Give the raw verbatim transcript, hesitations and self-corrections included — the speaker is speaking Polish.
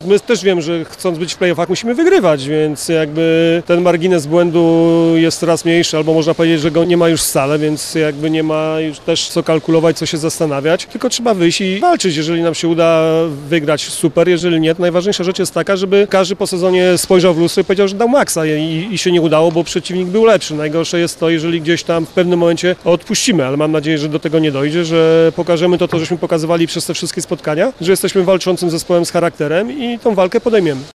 my też wiem, że chcąc być w play-offach musimy wygrywać, więc jakby ten margines błędu jest coraz mniejszy, albo można powiedzieć, że go nie ma już wcale, więc jakby nie ma już też co kalkulować, co się zastanawiać, tylko trzeba wyjść i walczyć. Jeżeli nam się uda wygrać, super, jeżeli nie, to najważniejsza rzecz jest taka, żeby każdy po sezonie spojrzał w lustro i powiedział, że dał maksa i, i się nie udało, bo przeciwnik był lepszy. Najgorsze jest to, jeżeli gdzieś tam w pewnym momencie odpuścimy, ale mam nadzieję, że do tego nie dojdzie, że pokażemy to, to żeśmy pokazywali przez te wszystkie spotkania, że jesteśmy walczącym zespołem z charakterem i tą walkę podejmiemy.